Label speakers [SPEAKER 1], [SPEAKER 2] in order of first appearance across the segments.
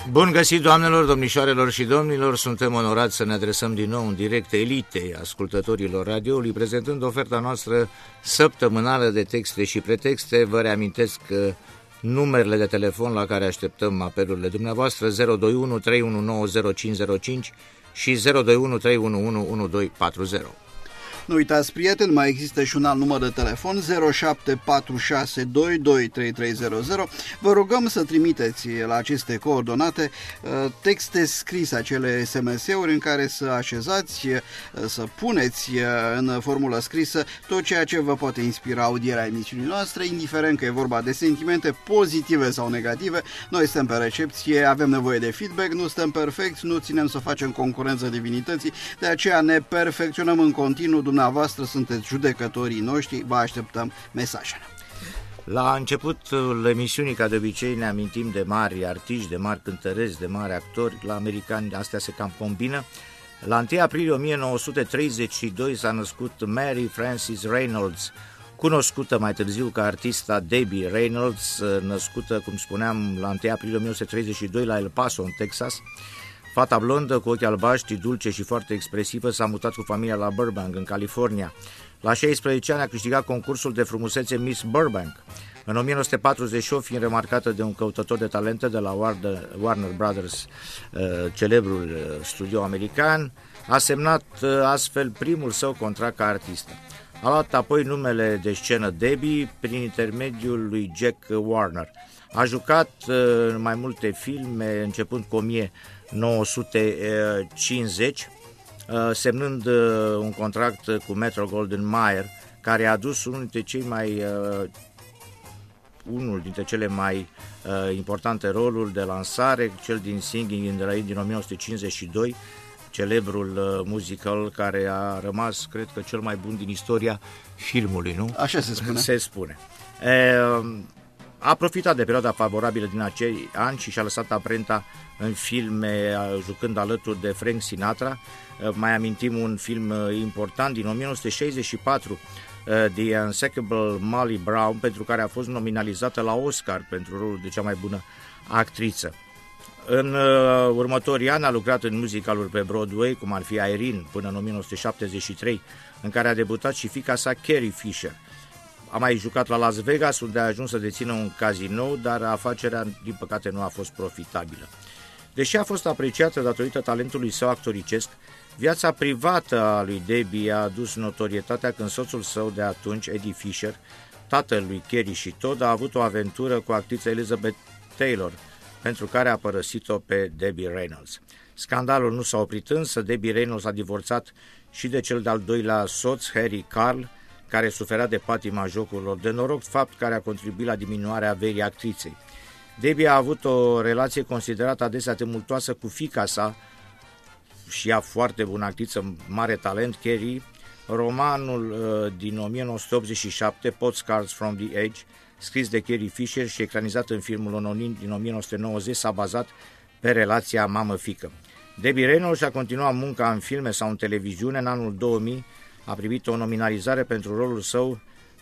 [SPEAKER 1] Bun găsit, doamnelor, domnișoarelor și domnilor, suntem onorați să ne adresăm din nou în direct elitei ascultătorilor radioului, prezentând oferta noastră săptămânală de texte și pretexte. Vă reamintesc numerele de telefon la care așteptăm apelurile dumneavoastră: 021 319 0505 și 021 311 1240.
[SPEAKER 2] Nu uitați, prieteni, mai există și un alt număr de telefon, 0746223300. Vă rugăm să trimiteți la aceste coordonate texte scrise, acele SMS-uri în care să așezați, să puneți în formulă scrisă tot ceea ce vă poate inspira audierea emisiunii noastre, indiferent că e vorba de sentimente pozitive sau negative. Noi suntem pe recepție, avem nevoie de feedback, nu suntem perfecți, nu ținem să facem concurență divinității, de aceea ne perfecționăm în continuu. Dumneavoastră sunteți judecătorii noștri, vă așteptăm mesajele.
[SPEAKER 1] La începutul emisiunii, ca de obicei, ne amintim de mari artiști, de mari cântăreți, de mari actori. La americani astea se cam combină. La 1 aprilie 1932 s-a născut Mary Frances Reynolds, cunoscută mai târziu ca artista Debbie Reynolds, născută, cum spuneam, la 1 aprilie 1932 la El Paso, în Texas. Fata blondă, cu ochi albaștri, dulce și foarte expresivă, s-a mutat cu familia la Burbank, în California. La 16 ani a câștigat concursul de frumusețe Miss Burbank. În 1948, fiind remarcată de un căutător de talente de la Warner Brothers, celebrul studio american, a semnat astfel primul său contract ca artistă. A luat apoi numele de scenă Debbie prin intermediul lui Jack Warner. A jucat în mai multe filme, începând cu 1950, semnând un contract cu Metro-Goldwyn-Mayer, care a adus unul dintre cele mai importante roluri de lansare, cel din Singing in the Rain din 1952, celebrul musical care a rămas, cred că, cel mai bun din istoria filmului, nu?
[SPEAKER 2] Așa se spune.
[SPEAKER 1] Se spune. A profitat de perioada favorabilă din acei ani și și-a lăsat amprenta în filme, jucând alături de Frank Sinatra. Mai amintim un film important din 1964, The Unsinkable Molly Brown, pentru care a fost nominalizată la Oscar pentru rolul de cea mai bună actriță. În următorii ani a lucrat în musicaluri pe Broadway, cum ar fi Irene, până în 1973, în care a debutat și fiica sa, Carrie Fisher. A mai jucat la Las Vegas, unde a ajuns să dețină un casino, dar afacerea, din păcate, nu a fost profitabilă. Deși a fost apreciată datorită talentului său actoricesc, viața privată a lui Debbie a adus notorietatea când soțul său de atunci, Eddie Fisher, tatăl lui Carrie și Todd, a avut o aventură cu actrița Elizabeth Taylor, pentru care a părăsit-o pe Debbie Reynolds. Scandalul nu s-a oprit însă, Debbie Reynolds a divorțat și de cel de-al doilea soț, Harry Carl, care suferea de patima jocurilor de noroc, fapt care a contribuit la diminuarea averii actriței. Debbie a avut o relație considerată adesea tumultoasă cu fiica sa, și ea foarte bună actriță, mare talent, Carrie. Romanul din 1987, Postcards from the Edge, scris de Carrie Fisher și ecranizat în filmul Anonim din 1990, s-a bazat pe relația mamă-fică. Debbie Reynolds a continuat munca în filme sau în televiziune. În anul 2000 a primit o nominalizare pentru rolul său,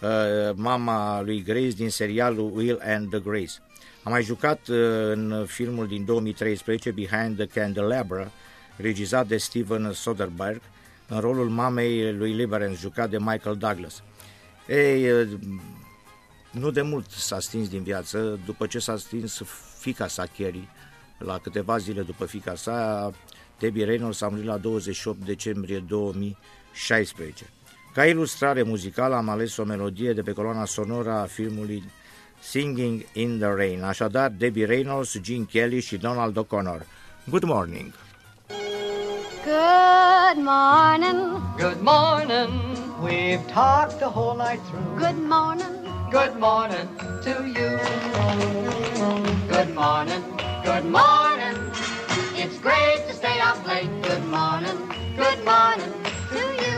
[SPEAKER 1] mama lui Grace, din serialul Will and the Grace. A mai jucat în filmul din 2013, Behind the Candelabra, regizat de Steven Soderbergh, în rolul mamei lui Liberance, jucat de Michael Douglas. Ei, nu de mult s-a stins din viață, după ce s-a stins fiica sa, Carrie. La câteva zile după fiica sa, Debbie Reynolds a murit la 28 decembrie 2016. Ca ilustrare muzicală am ales o melodie de pe coloana sonoră a filmului Singing in the Rain. Așadar, Debbie Reynolds, Gene Kelly și Donald O'Connor. Good morning!
[SPEAKER 3] Good morning.
[SPEAKER 4] Good morning. We've talked the whole night through.
[SPEAKER 3] Good morning.
[SPEAKER 4] Good morning to you. Good morning. Good morning. It's great to stay up late. Good morning. Good morning to you.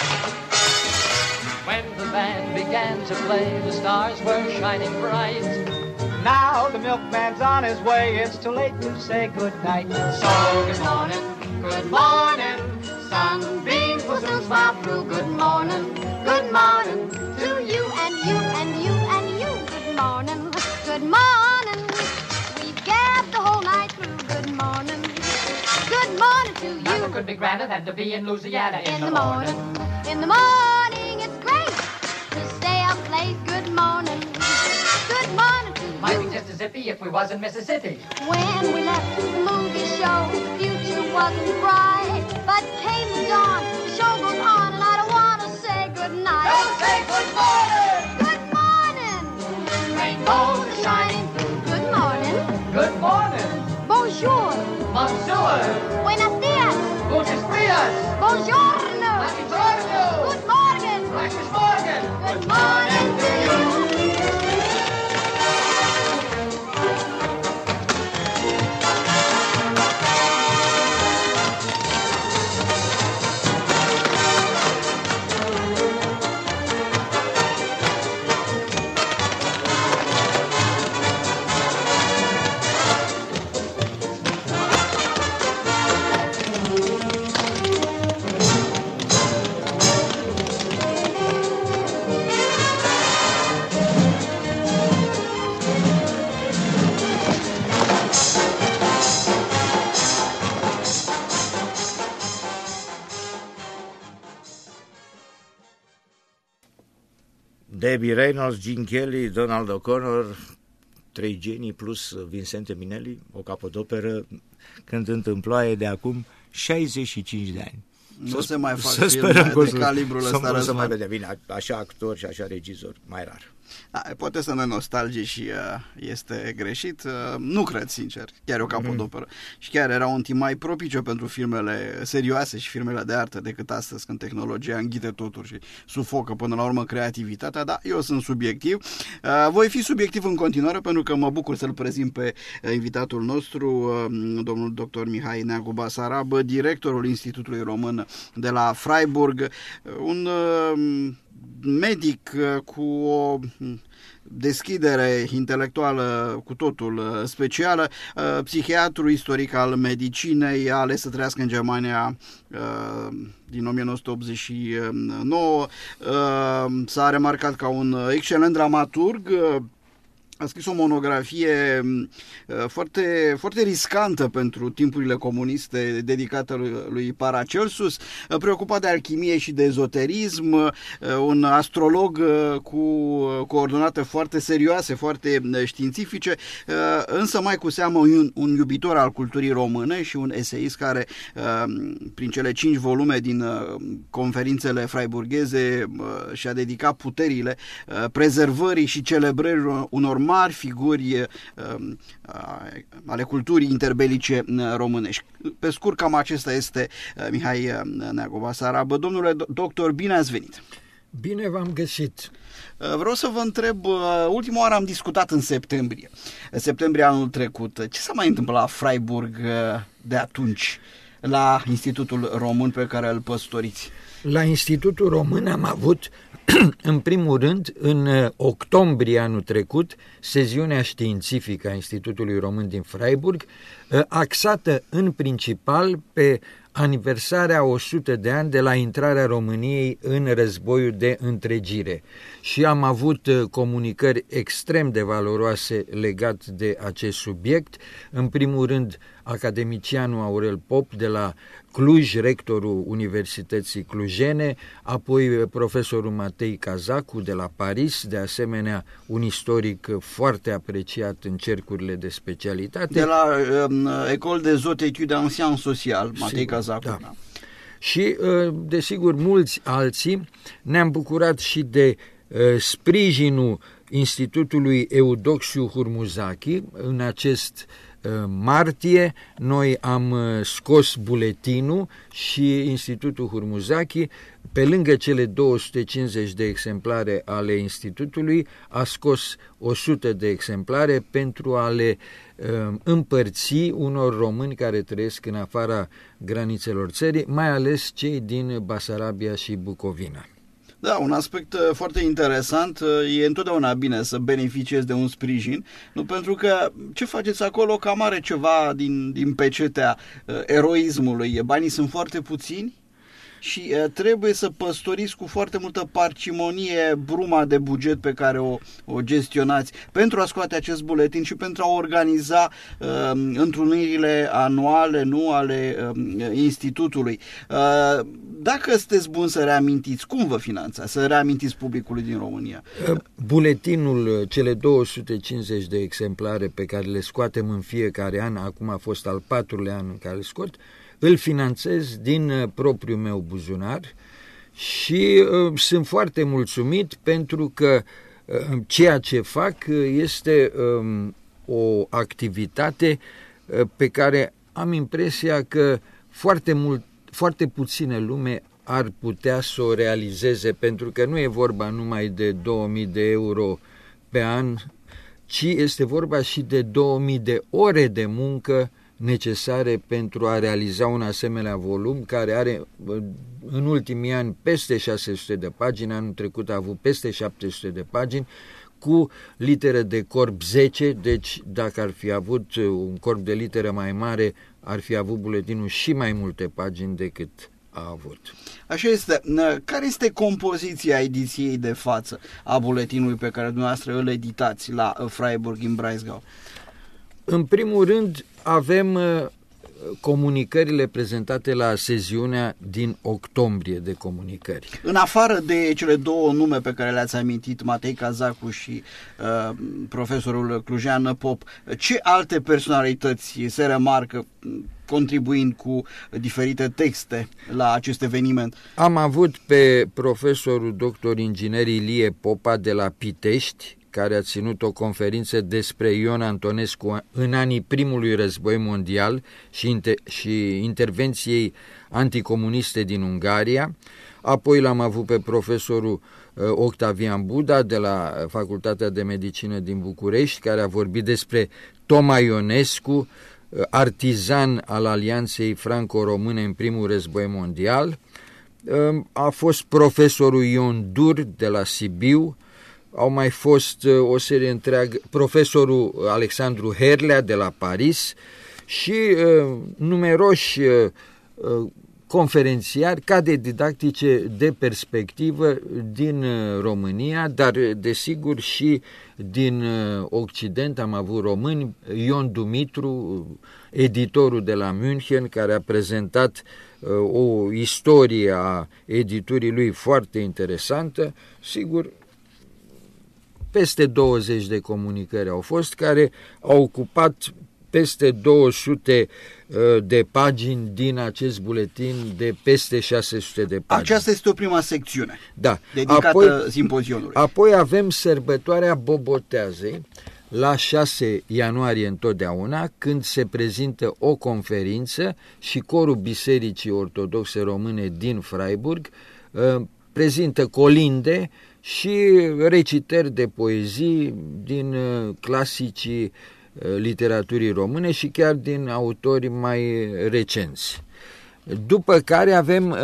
[SPEAKER 4] When the band began to play, the stars were shining bright. Now the milkman's on his way. It's too late to say good night. So good morning. Good morning, sunbeams will soon smile through. Good morning to you and you and you and you. Good morning, we've gabbed the whole night through. Good could be grander than to be in Louisiana in the morning.
[SPEAKER 3] In the morning, it's great to stay up late. Good morning. Good morning to you.
[SPEAKER 4] Might be just as zippy if we was in Mississippi.
[SPEAKER 3] When we left the movie show, the future wasn't bright. But came the dawn, the show goes on, and I don't want to say good night.
[SPEAKER 4] Don't say good morning.
[SPEAKER 3] Good morning.
[SPEAKER 4] Rainbows are shining.
[SPEAKER 3] Good morning.
[SPEAKER 4] Good morning.
[SPEAKER 3] Bonjour.
[SPEAKER 4] Monsieur.
[SPEAKER 3] Buenos dias.
[SPEAKER 4] Gutes Frias.
[SPEAKER 3] Buongiorno.
[SPEAKER 4] Buongiorno.
[SPEAKER 3] Good morning.
[SPEAKER 4] Gutes Morgen.
[SPEAKER 3] Good morning to you.
[SPEAKER 1] Debbie Reynolds, Gene Kelly, Donald O'Connor, trei genii plus Vincente Minnelli, o capodoperă cântând în ploaie de acum 65 de ani.
[SPEAKER 2] Nu se mai fac
[SPEAKER 1] să
[SPEAKER 2] filme
[SPEAKER 1] sperăm
[SPEAKER 2] de calibrul ăsta.
[SPEAKER 1] Să mai vedem bine, așa actor și așa regizor, mai rar.
[SPEAKER 2] Da, poate să ne nostalgie și este greșit. Nu cred, sincer. Chiar e o capodoperă. Și chiar era un timp mai propice pentru filmele serioase și filmele de artă decât astăzi, când tehnologia înghite totul și sufocă până la urmă creativitatea. Dar eu sunt subiectiv. Voi fi subiectiv în continuare pentru că mă bucur să-l prezint pe invitatul nostru, domnul dr. Mihai Neagu Basarab, directorul Institutului Român de la Freiburg, un medic cu o deschidere intelectuală cu totul specială, psihiatru istoric al medicinei, a ales să trăiască în Germania din 1989, s-a remarcat ca un excelent dramaturg. A scris o monografie foarte, foarte riscantă pentru timpurile comuniste, dedicată lui Paracelsus, preocupat de alchimie și de ezoterism, un astrolog cu coordonate foarte serioase, foarte științifice, însă mai cu seamă un iubitor al culturii române și un eseist care, prin cele 5 volume din conferințele freiburgheze, și-a dedicat puterile prezervării și celebrării unor mari figuri ale culturii interbelice românești. Pe scurt, cam acesta este Mihai Neagu Basarab. Domnule doctor, bine ați venit!
[SPEAKER 5] Bine v-am găsit!
[SPEAKER 2] Vreau să vă întreb, ultima oară am discutat în septembrie anul trecut. Ce s-a mai întâmplat la Freiburg de atunci, la Institutul Român pe care îl păstoriți?
[SPEAKER 5] La Institutul Român am avut, în primul rând, în octombrie anul trecut, seziunea științifică a Institutului Român din Freiburg, axată în principal pe aniversarea 100 de ani de la intrarea României în războiul de întregire. Și am avut comunicări extrem de valoroase legat de acest subiect. În primul rând, academicianul Aurel Pop de la Cluj, rectorul Universității Clujene, apoi profesorul Matei Cazacu de la Paris, de asemenea un istoric foarte apreciat în cercurile de specialitate.
[SPEAKER 2] De la École des Hautes Études en Sciences Sociales, Matei Cazacu. Da. Da.
[SPEAKER 5] Și, desigur, mulți alții. Ne-am bucurat și de sprijinul Institutului Eudoxiu Hurmuzaki. În acest martie noi am scos buletinul și Institutul Hurmuzaki, pe lângă cele 250 de exemplare ale Institutului, a scos 100 de exemplare pentru a le împărți unor români care trăiesc în afara granițelor țării, mai ales cei din Basarabia și Bucovina.
[SPEAKER 2] Da, un aspect foarte interesant, e întotdeauna bine să beneficiezi de un sprijin, nu pentru că ce faceți acolo cam are ceva din pecetea eroismului, banii sunt foarte puțini și trebuie să păstoriți cu foarte multă parcimonie bruma de buget pe care o gestionați pentru a scoate acest buletin și pentru a organiza întrunirile anuale, nu, ale institutului. Dacă sunteți buni să reamintiți, cum vă finanțați, să reamintiți publicului din România?
[SPEAKER 5] Buletinul, cele 250 de exemplare pe care le scoatem în fiecare an, acum a fost al 4-lea an în care le scot, îl finanțez din propriul meu buzunar și sunt foarte mulțumit pentru că ceea ce fac este o activitate pe care am impresia că foarte puține lume ar putea să o realizeze, pentru că nu e vorba numai de 2000 de euro pe an, ci este vorba și de 2000 de ore de muncă necesare pentru a realiza un asemenea volum care are în ultimii ani peste 600 de pagini, anul trecut a avut peste 700 de pagini, cu literă de corp 10, deci dacă ar fi avut un corp de literă mai mare, ar fi avut buletinul și mai multe pagini decât a avut.
[SPEAKER 2] Așa este. Care este compoziția ediției de față a buletinului pe care dumneavoastră îl editați la Freiburg în Breisgau?
[SPEAKER 5] În primul rând avem comunicările prezentate la sesiunea din octombrie de comunicări.
[SPEAKER 2] În afară de cele două nume pe care le-ați amintit, Matei Cazacu și profesorul Clujean Pop, ce alte personalități se remarcă contribuind cu diferite texte la acest eveniment?
[SPEAKER 5] Am avut pe profesorul doctor inginer Ilie Popa de la Pitești, care a ținut o conferință despre Ion Antonescu în anii primului război mondial și intervenției anticomuniste din Ungaria. Apoi l-am avut pe profesorul Octavian Buda de la Facultatea de Medicină din București, care a vorbit despre Toma Ionescu, artizan al Alianței Franco-Române în primul război mondial. A fost profesorul Ion Dur de la Sibiu. Au mai fost o serie întreagă, profesorul Alexandru Herlea de la Paris și numeroși conferențiari, cadre didactice de perspectivă din România, dar desigur și din Occident. Am avut români, Ion Dumitru, editorul de la München, care a prezentat o istorie a editurii lui foarte interesantă. Sigur, peste 20 de comunicări au fost, care au ocupat peste 200 de pagini din acest buletin de peste 600 de pagini.
[SPEAKER 2] Aceasta este o prima secțiune,
[SPEAKER 5] da,
[SPEAKER 2] dedicată simpozionului.
[SPEAKER 5] Apoi avem sărbătoarea Boboteazei la 6 ianuarie întotdeauna, când se prezintă o conferință și corul Bisericii Ortodoxe Române din Freiburg prezintă colinde și recitări de poezii din clasicii literaturii române și chiar din autori mai recenți. După care avem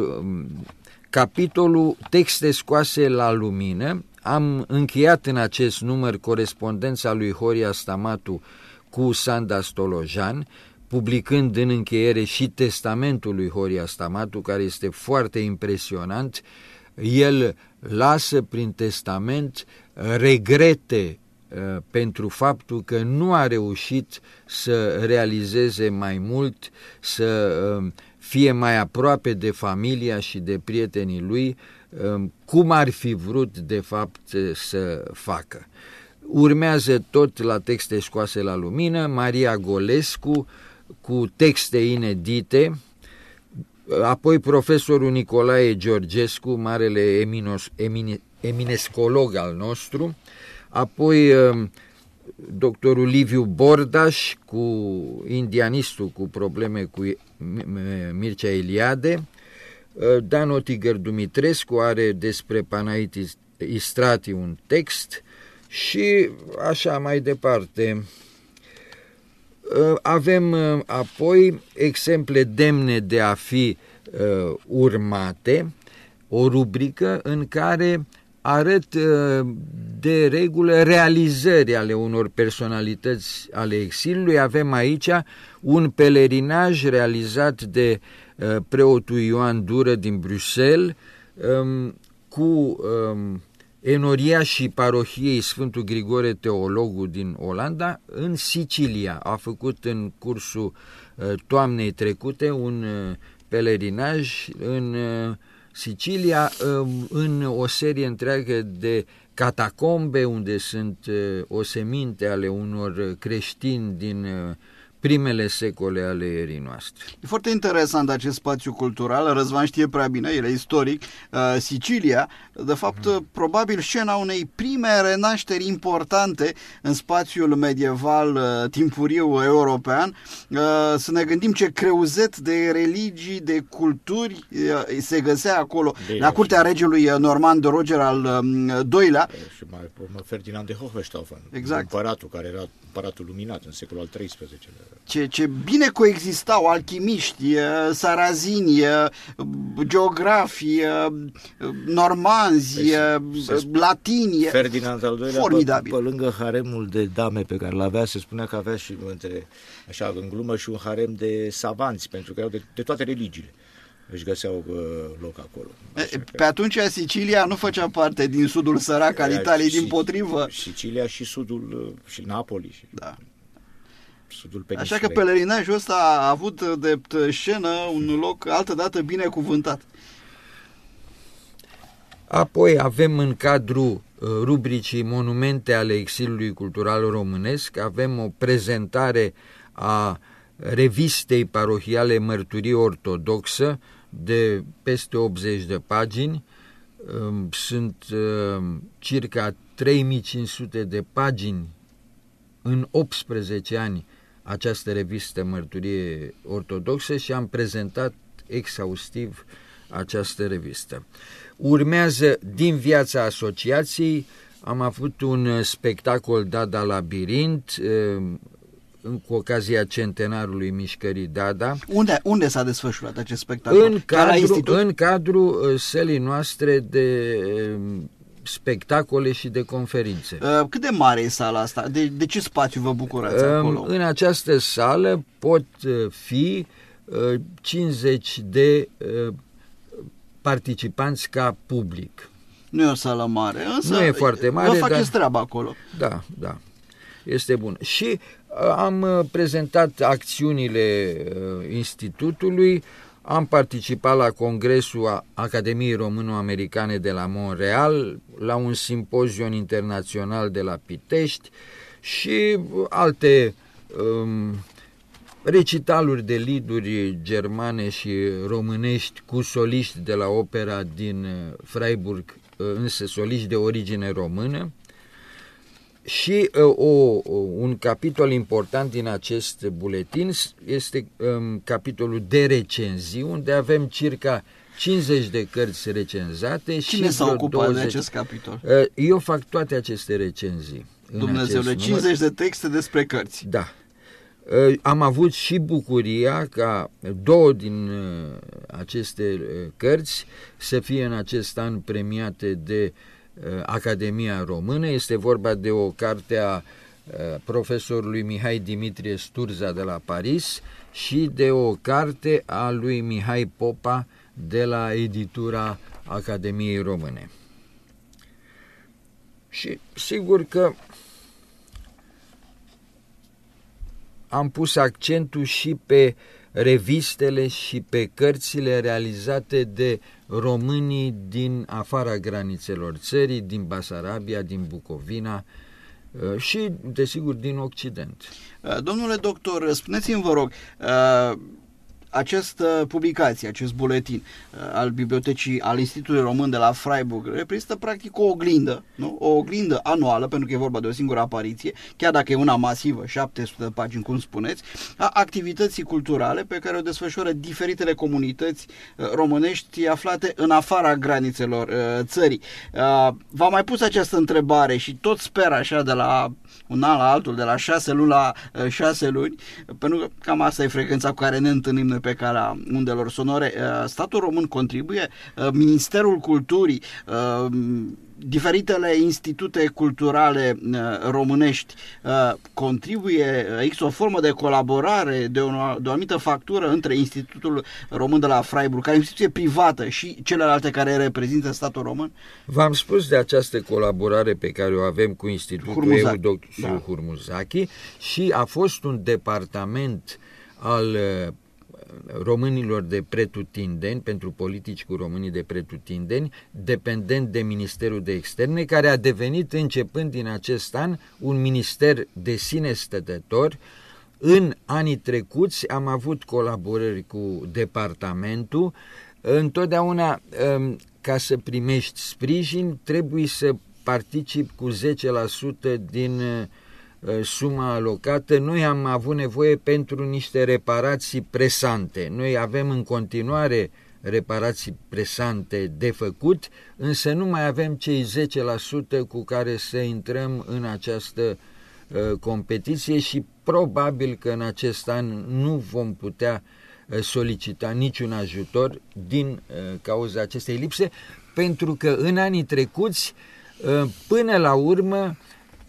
[SPEAKER 5] capitolul Texte scoase la lumină. Am încheiat în acest număr corespondența lui Horia Stamatu cu Sanda Stolojan, publicând în încheiere și testamentul lui Horia Stamatu, care este foarte impresionant. El lasă prin testament regrete pentru faptul că nu a reușit să realizeze mai mult, să fie mai aproape de familia și de prietenii lui, cum ar fi vrut de fapt să facă. Urmează tot la Texte scoase la lumină Maria Golescu cu texte inedite, apoi profesorul Nicolae Georgescu, marele eminescolog al nostru, apoi doctorul Liviu Bordaș, cu indianistul cu probleme cu Mircea Eliade, Dan Otiger Dumitrescu are despre Panaiti Istrati un text și așa mai departe. Avem apoi exemple demne de a fi urmate, o rubrică în care arăt de regulă realizări ale unor personalități ale exilului. Avem aici un pelerinaj realizat de preotul Ioan Dură din Bruxelles, cu enoriașii parohiei Sfântul Grigore Teologul din Olanda în Sicilia. A făcut în cursul toamnei trecute un pelerinaj în Sicilia, în o serie întreagă de catacombe unde sunt oseminte ale unor creștini din primele secole ale erii noastre.
[SPEAKER 2] E foarte interesant acest spațiu cultural. Răzvan știe prea bine, el e istoric. Sicilia, de fapt, probabil scena unei prime renașteri importante în spațiul medieval timpuriu european. Să ne gândim ce creuzet de religii, de culturi se găsea acolo, la curtea regelui Normand Roger al II-lea.
[SPEAKER 1] Și mai urmă Ferdinand de Hohenstaufen,
[SPEAKER 2] exact.
[SPEAKER 1] Împăratul care era împăratul luminat în secolul al XIII-lea.
[SPEAKER 2] Ce bine coexistau alchimiști, sarazini, geografi, normanzi, latini.
[SPEAKER 1] Ferdinand al II-lea,
[SPEAKER 2] formidabil.
[SPEAKER 1] pe lângă haremul de dame pe care l-avea, se spunea că avea și, așa, în glumă, și un harem de savanți, pentru că erau de toate religiile. Își găseau loc acolo.
[SPEAKER 2] Pe atunci Sicilia nu făcea parte din sudul sărac al Italiei, dimpotrivă.
[SPEAKER 1] Sicilia și sudul, și Napoli.
[SPEAKER 2] Da.
[SPEAKER 1] Sudul peninsulei.
[SPEAKER 2] Așa că pelerinajul ăsta a avut de scenă un loc altădată binecuvântat.
[SPEAKER 5] Apoi avem în cadrul rubricii Monumente ale exilului cultural românesc, avem o prezentare a revistei parohiale Mărturie Ortodoxă de peste 80 de pagini. Sunt circa 3500 de pagini în 18 ani această revistă Mărturie Ortodoxă și am prezentat exhaustiv această revistă. Urmează Din viața asociației, am avut un spectacol Dada Labirint cu ocazia centenarului mișcării Dada.
[SPEAKER 2] Unde s-a desfășurat acest spectacol?
[SPEAKER 5] În cadrul sălii noastre de spectacole și de conferințe.
[SPEAKER 2] Cât de mare e sala asta? De ce spațiu vă bucurați acolo?
[SPEAKER 5] În această sală pot fi 50 de participanți ca public.
[SPEAKER 2] Nu e o sală mare, însă
[SPEAKER 5] nu e foarte mare,
[SPEAKER 2] vă faceți treaba acolo.
[SPEAKER 5] Da, da. Este bun. Și am prezentat acțiunile institutului, am participat la Congresul Academiei Româno-Americane de la Montreal, la un simpozion internațional de la Pitești și alte recitaluri de lieduri germane și românești cu soliști de la opera din Freiburg, însă soliști de origine română. Și un capitol important din acest buletin este capitolul de recenzii, unde avem circa 50 de cărți recenzate.
[SPEAKER 2] Cine s-a ocupat de acest capitol?
[SPEAKER 5] Eu fac toate aceste recenzii.
[SPEAKER 2] Dumnezeule, 50 de texte despre cărți.
[SPEAKER 5] Da. Am avut și bucuria ca 2 din aceste cărți să fie în acest an premiate de Academia Română. Este vorba de o carte a profesorului Mihai Dimitrie Sturza de la Paris și de o carte a lui Mihai Popa de la editura Academiei Române. Și sigur că am pus accentul și pe revistele și pe cărțile realizate de românii din afara granițelor țării, din Basarabia, din Bucovina și, desigur, din Occident.
[SPEAKER 2] Domnule doctor, spuneți-mi, vă rog, această publicație, acest buletin al Bibliotecii, al Institutului Român de la Freiburg, reprezintă practic o oglindă, nu? O oglindă anuală, pentru că e vorba de o singură apariție, chiar dacă e una masivă, 700 de pagini, cum spuneți, a activității culturale pe care o desfășoară diferitele comunități românești aflate în afara granițelor țării. V-am mai pus această întrebare și tot sper așa de la un an la altul, de la 6 luni la 6 luni, pentru că cam asta e frecvența cu care ne întâlnim noi pe calea undelor sonore. Statul român contribuie, Ministerul Culturii, diferitele institute culturale românești contribuie, există o formă de colaborare, de o anumită factură între Institutul Român de la Freiburg, care e o instituție privată, și celelalte care reprezintă statul român?
[SPEAKER 5] V-am spus de această colaborare pe care o avem cu Institutul Eudoxiu Hurmuzaki, și a fost un departament al românilor de pretutindeni, pentru politici cu românii de pretutindeni, dependent de Ministerul de Externe, care a devenit, începând din acest an, un minister de sine stătător. În anii trecuți am avut colaborări cu departamentul. Întotdeauna, ca să primești sprijin, trebuie să participi cu 10% din suma alocată. Noi am avut nevoie pentru niște reparații presante. Noi avem în continuare reparații presante de făcut, însă nu mai avem cei 10% cu care să intrăm în această competiție și probabil că în acest an nu vom putea solicita niciun ajutor din cauza acestei lipse, pentru că în anii trecuți, până la urmă,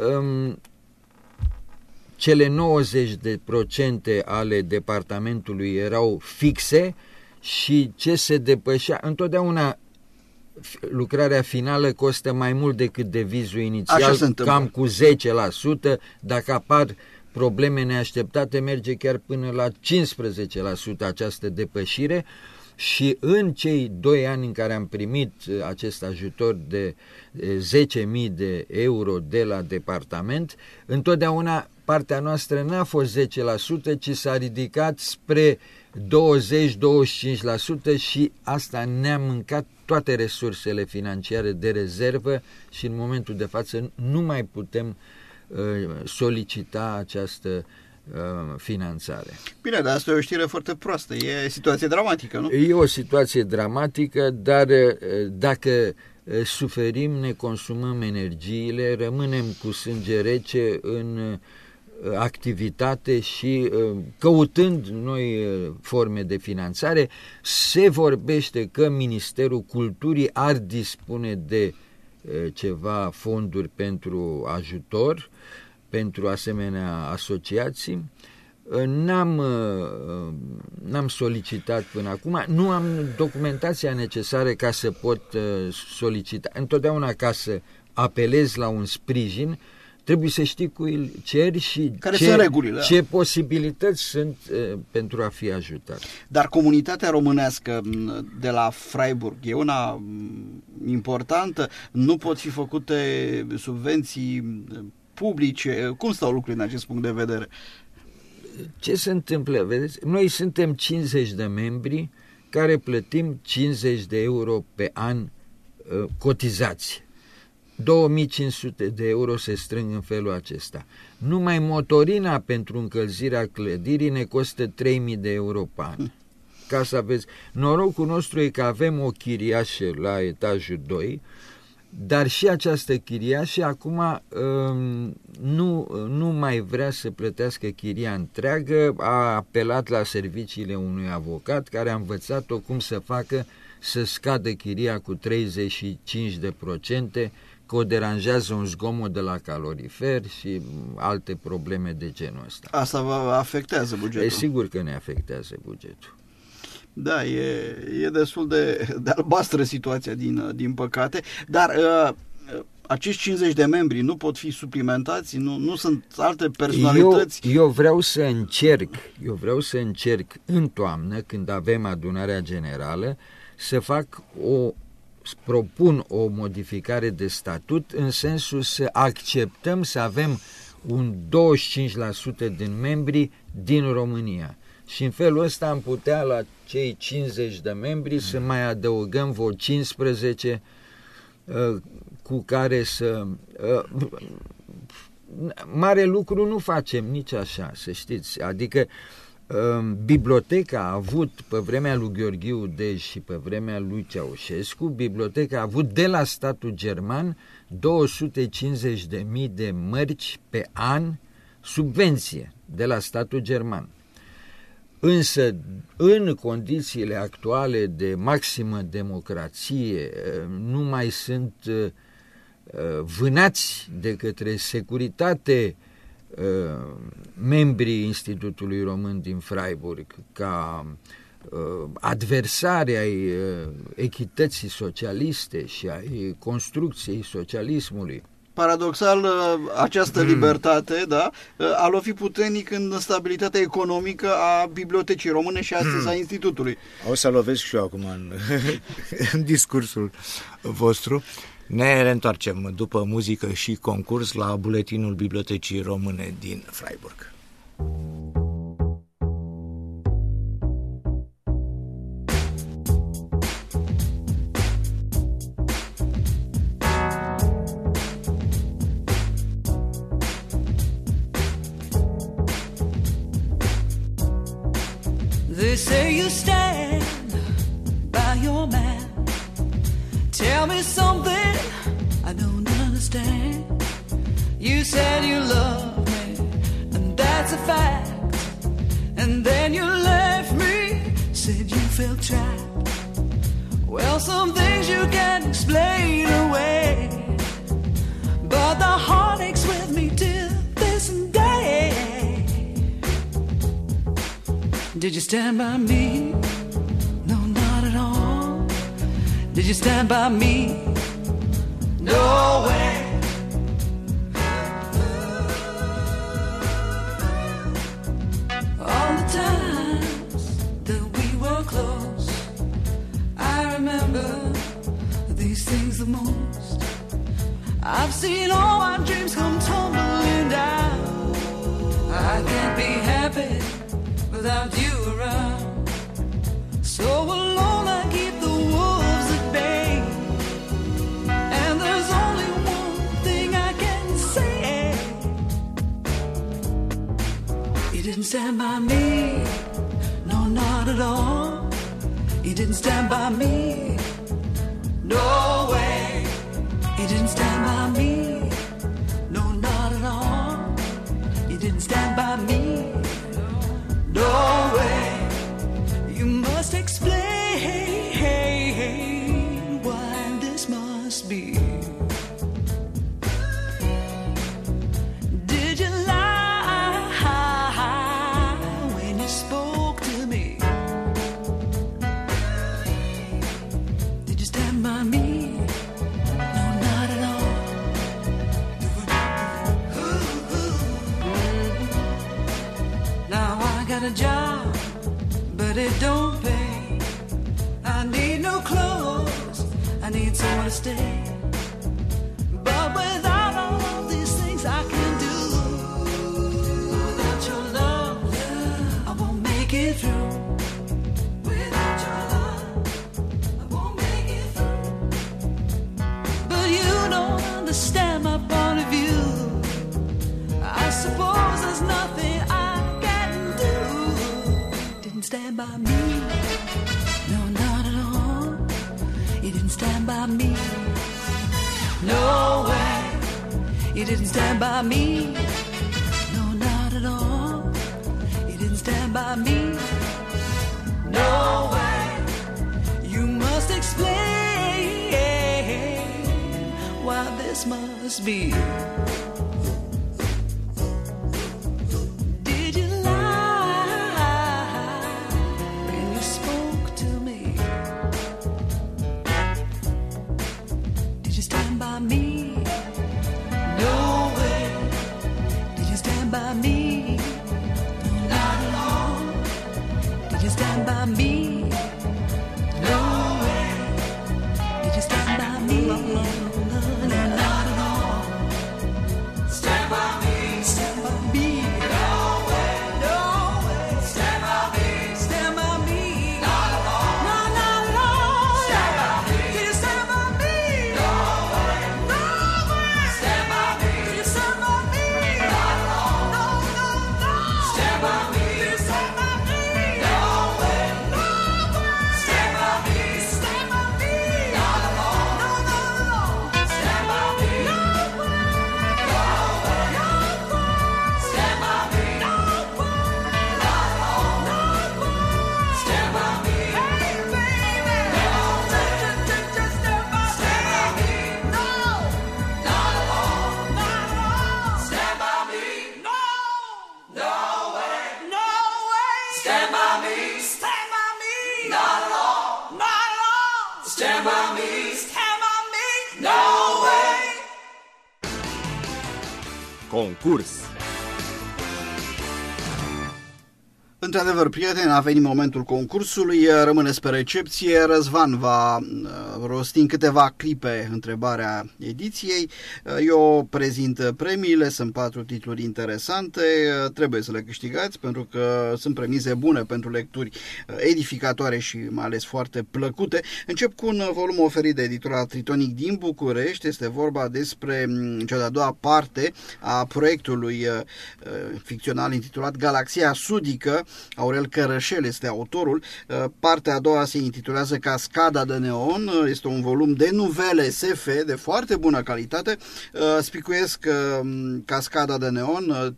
[SPEAKER 5] cele 90% ale departamentului erau fixe și ce se depășea, întotdeauna lucrarea finală costă mai mult decât devizul inițial, cam cu 10%, dacă apar probleme neașteptate merge chiar până la 15% această depășire. Și în cei 2 ani în care am primit acest ajutor de 10.000 de euro de la departament, întotdeauna partea noastră n-a fost 10%, ci s-a ridicat spre 20-25% și asta ne-a mâncat toate resursele financiare de rezervă și în momentul de față nu mai putem solicita această finanțare.
[SPEAKER 2] Bine, dar asta e o știre foarte proastă, e situație dramatică, nu?
[SPEAKER 5] E o situație dramatică, dar dacă suferim, ne consumăm energiile, rămânem cu sânge rece în activitate și căutând noi forme de finanțare. Se vorbește că Ministerul Culturii ar dispune de ceva fonduri pentru ajutor pentru asemenea asociații. N-am solicitat până acum, nu am documentația necesară ca să pot solicita. Întotdeauna, ca să apelezi la un sprijin, trebuie să știi cui ceri și ce posibilități sunt pentru a fi ajutat.
[SPEAKER 2] Dar comunitatea românească de la Freiburg e una importantă? Nu pot fi făcute subvenții publice? Cum stau lucrurile în acest punct de vedere?
[SPEAKER 5] Ce se întâmplă? Vedeți? Noi suntem 50 de membri care plătim 50 de euro pe an cotizați. 2500 de euro se strâng în felul acesta. Numai motorina pentru încălzirea clădirii ne costă 3000 de euro pe an. Ca să aveți, norocul nostru e că avem o chiriașă la etajul 2, dar și această chiriașă acum nu mai vrea să plătească chiria întreagă, a apelat la serviciile unui avocat care a învățat-o cum să facă să scadă chiria cu 35%, că o deranjează un zgomot de la calorifer și alte probleme de genul ăsta.
[SPEAKER 2] Asta vă afectează bugetul?
[SPEAKER 5] E sigur că ne afectează bugetul.
[SPEAKER 2] Da, e destul de albastră situația, din păcate, dar acești 50 de membri nu pot fi suplimentați? Nu sunt alte personalități?
[SPEAKER 5] Eu vreau să încerc în toamnă, când avem adunarea generală, să propun o modificare de statut în sensul să acceptăm să avem un 25% din membri din România. Și în felul ăsta am putea la cei 50 de membri să mai adăugăm vreo 15 cu care să... Mare lucru nu facem nici așa, să știți. Adică biblioteca a avut, pe vremea lui Gheorghiu Dej și pe vremea lui Ceaușescu, biblioteca a avut de la statul german 250.000 de mărci pe an subvenție de la statul german. însă în condițiile actuale de maximă democrație nu mai sunt vânați de către securitate membrii Institutului Român din Freiburg ca adversari ai echității socialiste și ai construcției socialismului.
[SPEAKER 2] Paradoxal, această libertate, da, a lovit puternic în stabilitatea economică a Bibliotecii Române și astăzi a Institutului.
[SPEAKER 1] O să lovesc și eu acum în discursul vostru. Ne reîntoarcem după muzică și concurs la buletinul Bibliotecii Române din Freiburg.
[SPEAKER 6] They say you stand by your man. Tell me something I don't understand. You said you love me, and that's a fact. And then you left me, said you felt trapped. Well, some things you can't explain away, but the heartache's with me till this day. Did you stand by me? No, not at all. Did you stand by me? No way. All the times that we were close, I remember these things the most. I've seen all my dreams come tumbling down. I can't be happy without you around. So alone I keep the wolves at bay, and there's only one thing I can say. You didn't stand by me, no, not at all. You didn't stand by me, no way. You didn't stand by me, no, not at all. You didn't stand by me, no way. You must explain why this must be. Did you lie when you spoke to me? Did you stand by me? No, not at all. Now I got a job, but it don't pay. I need no clothes, I need somewhere to stay. But without all of these things I can do, without your love, I won't make it through. Without your love, I won't make it through. But you don't understand my point of view. I suppose there's nothing I can do. Didn't stand by me, no, not at all. You didn't stand by me, no way. You didn't stand by me, no, not at all. You didn't stand by me, no way. You must explain why this must be. Did you lie when you spoke to me? Did you stand by me? No way. Did you stand by me? No, not at all. Did you stand by me? No way. Did you stand by me? No, not at all. Stand by me. Stand by me. No way. No way. Stand by me. Stand by me. Not at all. No, not at all. Stand by me. Did you stand by me? No way. No way. Stand by me. Did you stand by me? Not at all. No, no, no. Stand by me. Did you stand by me? No way. No Stand by me. Stand by me. Not at all. Not at all. Stand by me. Stand by me. No way.
[SPEAKER 1] Concurs.
[SPEAKER 2] Într-adevăr, prieteni, a venit momentul concursului, rămâneți pe recepție, Răzvan va rosti în câteva clipe întrebarea ediției, eu prezint premiile, sunt 4 titluri interesante, trebuie să le câștigați pentru că sunt premize bune pentru lecturi edificatoare și mai ales foarte plăcute. Încep cu un volum oferit de editura Tritonic din București, este vorba despre cea de-a doua parte a proiectului ficțional intitulat Galaxia Sudică. Aurel Cărășel este autorul. Partea a doua se intitulează Cascada de Neon. Este un volum de nuvele SF de foarte bună calitate. Spicuiesc Cascada de Neon,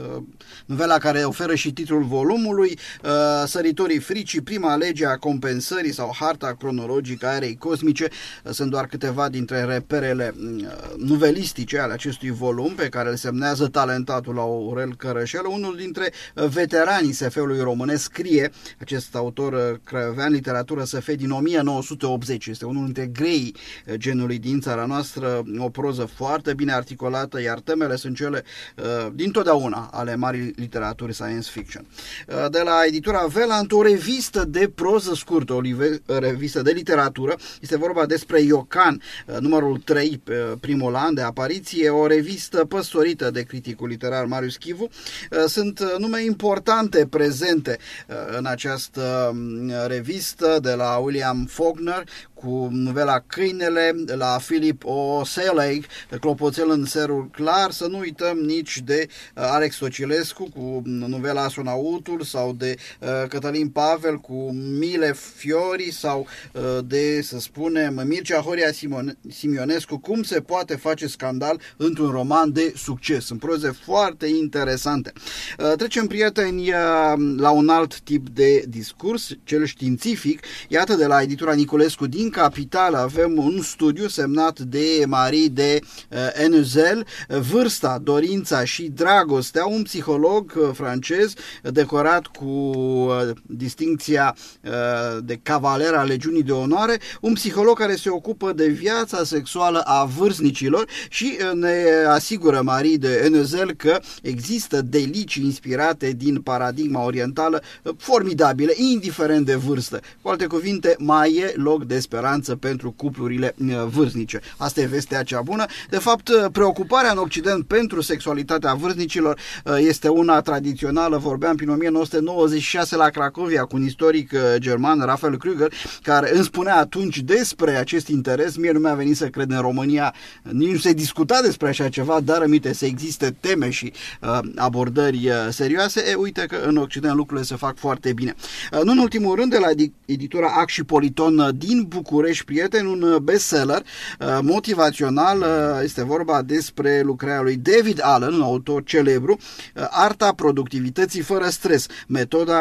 [SPEAKER 2] novela care oferă și titlul volumului, Săritorii fricii, Prima lege a compensării sau Harta cronologică a erei cosmice. Sunt doar câteva dintre reperele nuvelistice ale acestui volum pe care îl semnează talentatul Aurel Cărășel, unul dintre veteranii SF-ului românesc. Scrie acest autor craiovean literatură SF din 1980. Este unul dintre greii genului din țara noastră, o proză foarte bine articulată, iar temele sunt cele dintotdeauna ale marii literaturi science fiction. De la editura Velant, o revistă de proză scurtă, o revistă de literatură. Este vorba despre Iocan, numărul 3, primul an de apariție, o revistă păstorită de criticul literar Marius Chivu. Sunt nume importante prezente în această revistă, de la William Faulkner cu novela Câinele, la Philip O'Selig, Clopoțel în serul clar, să nu uităm nici de Alex Tocilescu cu novela Astronautul sau de Cătălin Pavel cu Mile Fiori sau de, să spunem, Mircea Horia Simionescu, Cum se poate face scandal într-un roman de succes. Sunt proze foarte interesante. Trecem, prieteni, la un alt tip de discurs, cel științific. Iată, de la editura Niculescu din Capital avem un studiu semnat de Marie de Hennezel, Vârsta, dorința și dragostea, un psiholog francez decorat cu distincția de cavaler al Legiunii de Onoare, un psiholog care se ocupă de viața sexuală a vârstnicilor și ne asigură Marie de Hennezel că există delicii inspirate din paradigma orientală formidabile, indiferent de vârstă. Cu alte cuvinte, mai e loc de speranță pentru cuplurile vârstnice. Asta e vestea cea bună. De fapt, preocuparea în Occident pentru sexualitatea vârstnicilor este una tradițională. Vorbeam prin 1996 la Cracovia cu un istoric german, Raphael Krüger, care îmi spunea atunci despre acest interes. Mie nu mi-a venit să cred, în România nici nu se discuta despre așa ceva, dar aminte să existe teme și abordări serioase. Uite că în Occident lucrurile se fac foarte bine. Nu în ultimul rând, de la editura Ac și Politon din București, prieteni, un bestseller motivațional. Este vorba despre lucrarea lui David Allen, un autor celebru, Arta productivității fără stres, metoda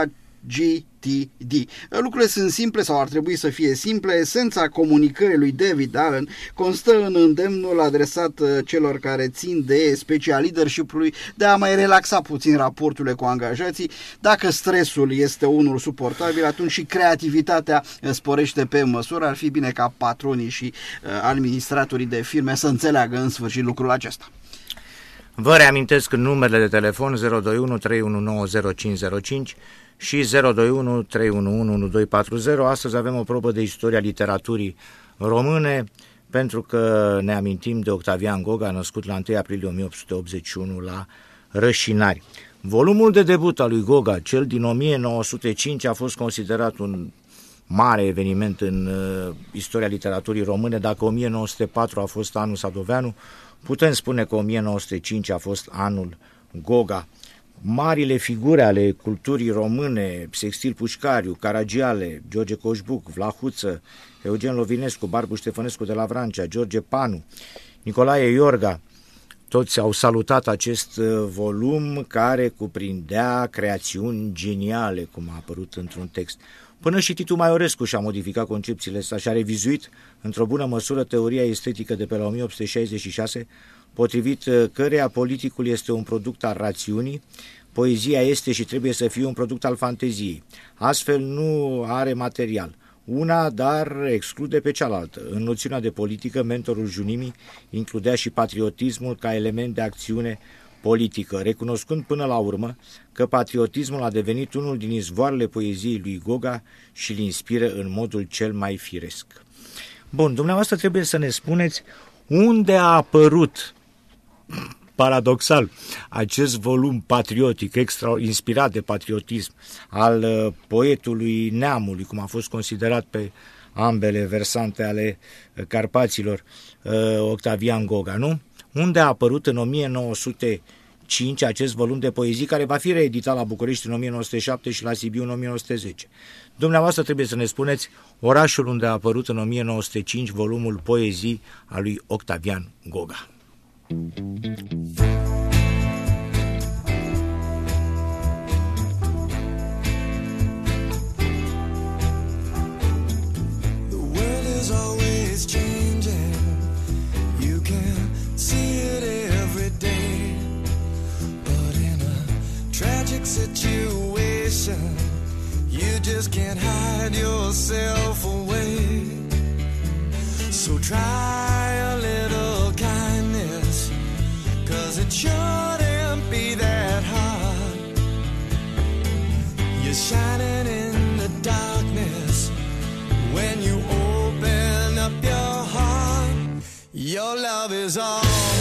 [SPEAKER 2] GTD. Lucrurile sunt simple sau ar trebui să fie simple. Esența comunicării lui David Allen constă în îndemnul adresat celor care țin de specia leadership-ului de a mai relaxa puțin raporturile cu angajații. Dacă stresul este unul suportabil, atunci și creativitatea sporește pe măsură. Ar fi bine ca patronii și administratorii de firme să înțeleagă în sfârșit lucrul acesta.
[SPEAKER 1] Vă reamintesc numerele de telefon 021 319 0505 și 021 311 1240. Astăzi avem o probă de istoria literaturii române, pentru că ne amintim de Octavian Goga, născut la 1 aprilie 1881 la Rășinari. Volumul de debut al lui Goga, cel din 1905, a fost considerat un mare eveniment în istoria literaturii române. Dacă 1904 a fost anul Sadoveanu, putem spune că 1905 a fost anul Goga. Marile figure ale culturii române, Sextil Pușcariu, Caragiale, George Coșbuc, Vlahuță, Eugen Lovinescu, Barbu Ștefănescu de la Vrancea, George Panu, Nicolae Iorga, toți au salutat acest volum care cuprindea creațiuni geniale, cum a apărut într-un text. Până și Titu Maiorescu și-a modificat concepțiile astea și a revizuit într-o bună măsură teoria estetică de pe la 1866, potrivit căreia politicul este un product al rațiunii, Poezia este și trebuie să fie un produs al fanteziei. Astfel nu are material. Una, dar exclude pe cealaltă. În noțiunea de politică, mentorul Junimi includea și patriotismul ca element de acțiune politică, recunoscând până la urmă că patriotismul a devenit unul din izvoarele poeziei lui Goga și îl inspiră în modul cel mai firesc. Bun, dumneavoastră trebuie să ne spuneți unde a apărut, paradoxal, acest volum patriotic, inspirat de patriotism, al poetului neamului, cum a fost considerat pe ambele versante ale Carpaților, Octavian Goga, nu? Unde a apărut în 1905 acest volum de poezii, care va fi reeditat la București în 1907 și la Sibiu în 1910. Dumneavoastră trebuie să ne spuneți orașul unde a apărut în 1905 volumul poezii al lui Octavian Goga.
[SPEAKER 7] Situation, you just can't hide yourself away. So try a little kindness, 'cause it shouldn't be that hard. You're shining in the darkness when you open up your heart. Your love is all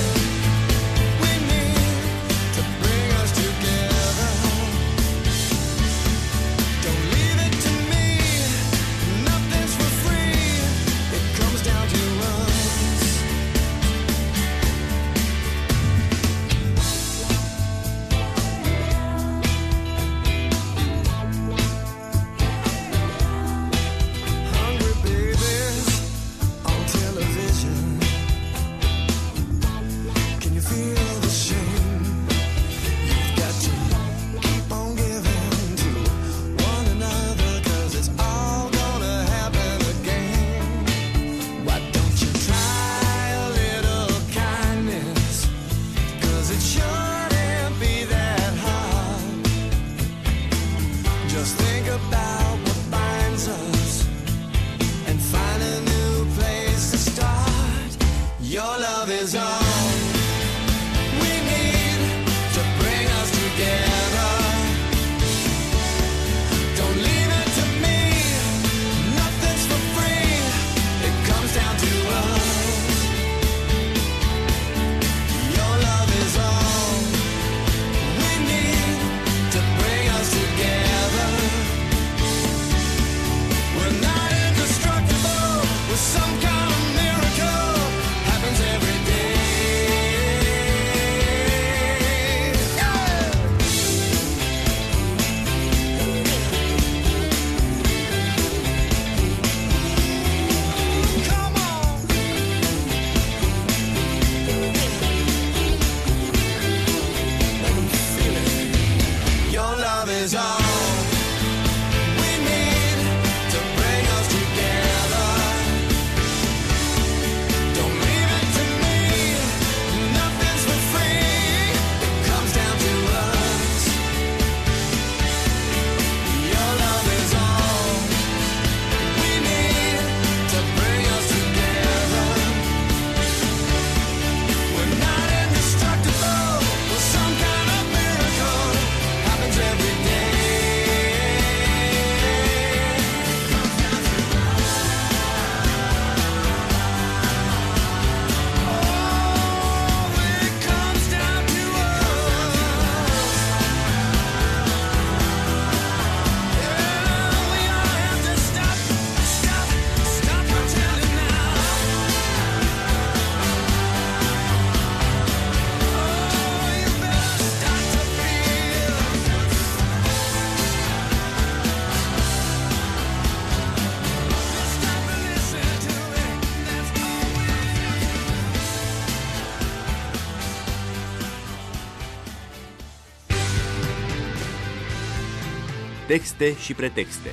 [SPEAKER 8] Texte și pretexte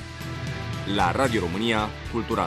[SPEAKER 8] la Radio România Cultural.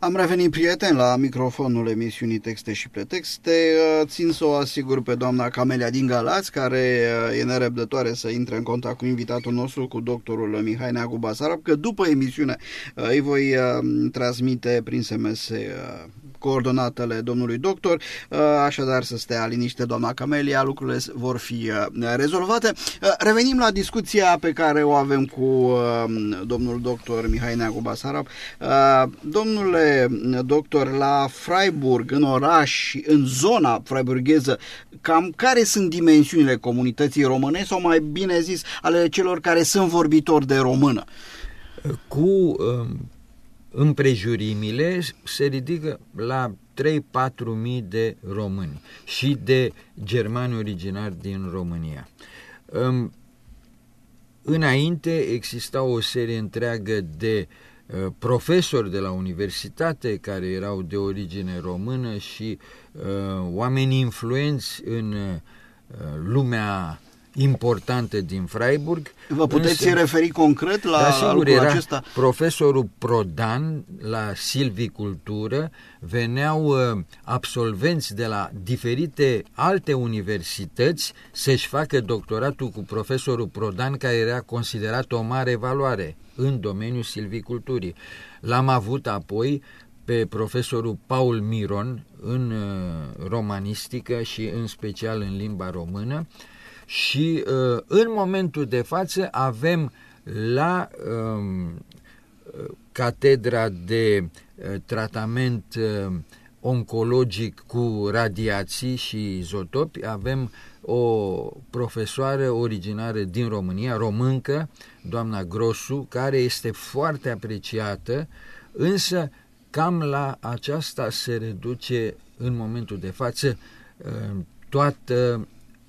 [SPEAKER 2] Am revenit, prieteni, la microfonul emisiunii Texte și Pretexte. Țin să o asigur pe doamna Camelia din Galați, care e nerăbdătoare să intre în contact cu invitatul nostru, cu doctorul Mihai Neagu Basarab, că după emisiune îi voi transmite prin SMS coordonatele domnului doctor, așadar să stea liniște doamna Camelia, lucrurile vor fi rezolvate. Revenim la discuția pe care o avem cu domnul doctor Mihai Neagu Basarab. Domnule doctor, la Freiburg, în oraș, în zona freiburgheză, cam care sunt dimensiunile comunității române, sau mai bine zis, ale celor care sunt vorbitori de română?
[SPEAKER 5] Cu împrejurimile se ridică la 3-4 mii de români și de germani originari din România. Înainte exista o serie întreagă de profesori de la universitate care erau de origine română și oameni influenți în lumea importantă din Freiburg.
[SPEAKER 2] Vă puteți referi concret la lucrul acesta?
[SPEAKER 5] Profesorul Prodan la silvicultură, veneau absolvenți de la diferite alte universități să-și facă doctoratul cu profesorul Prodan, care era considerat o mare valoare în domeniul silviculturii. L-am avut apoi pe profesorul Paul Miron în romanistică și în special în limba română. Și în momentul de față avem la catedra de tratament oncologic cu radiații și izotopi, avem o profesoară originară din România, româncă, doamna Grosu, care este foarte apreciată, însă cam la aceasta se reduce în momentul de față toată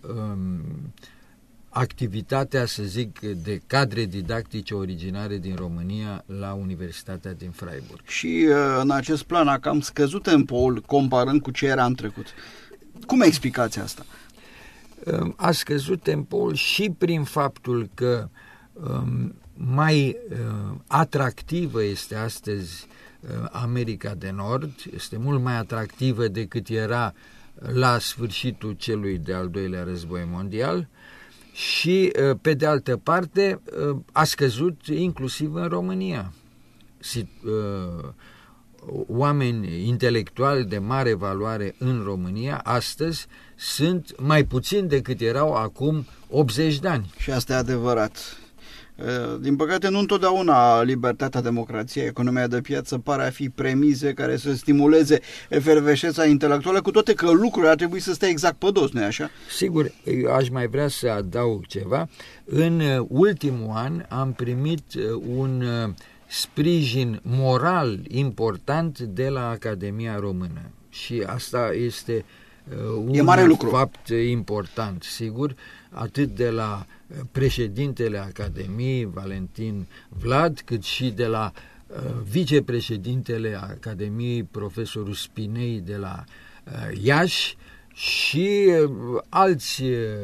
[SPEAKER 5] activitatea, să zic, de cadre didactice originare din România la Universitatea din Freiburg.
[SPEAKER 2] Și în acest plan a cam scăzut tempoul comparând cu ce era în trecut. Cum explicați asta?
[SPEAKER 5] A scăzut tempoul și prin faptul că mai atractivă este astăzi America de Nord, este mult mai atractivă decât era la sfârșitul celui de-al doilea război mondial și, pe de altă parte, a scăzut inclusiv în România. Oameni intelectuali de mare valoare în România astăzi sunt mai puțini decât erau acum 80 de ani.
[SPEAKER 2] Și asta e adevărat. Din păcate, nu întotdeauna libertatea, democrația, economia de piață pare a fi premize care să stimuleze efervescența intelectuală, cu toate că lucrurile ar trebui să stea exact pe dos, nu-i așa?
[SPEAKER 5] Sigur, eu aș mai vrea să adaug ceva. În ultimul an am primit un sprijin moral important de la Academia Română și asta este un fapt important, sigur, atât de la președintele Academiei, Valentin Vlad, cât și de la vicepreședintele Academiei, profesorul Spinei de la Iași și alți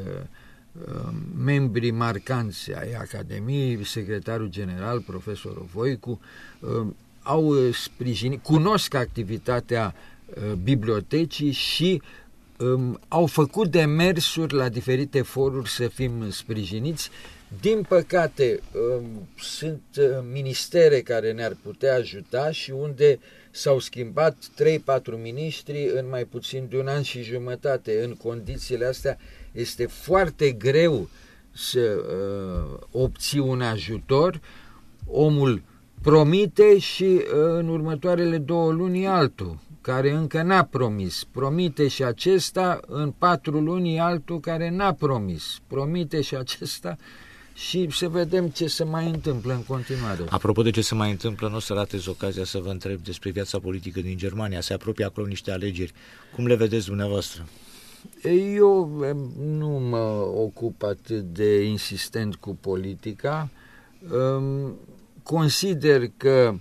[SPEAKER 5] membri marcanți ai Academiei, secretarul general, profesorul Voicu, au sprijinit, cunosc activitatea bibliotecii și au făcut demersuri la diferite foruri să fim sprijiniți. Din păcate, sunt ministere care ne-ar putea ajuta și unde s-au schimbat 3-4 miniștri în mai puțin de un an și jumătate. În condițiile astea este foarte greu să obții un ajutor. Omul promite și în următoarele 2 luni altul, care încă n-a promis. Promite și acesta, în 4 luni altul care n-a promis. Promite și acesta și să vedem ce se mai întâmplă în continuare.
[SPEAKER 1] Apropo de ce se mai întâmplă, nu o să ratez ocazia să vă întreb despre viața politică din Germania. Se apropie acolo niște alegeri. Cum le vedeți dumneavoastră?
[SPEAKER 5] Eu nu mă ocup atât de insistent cu politica. Consider că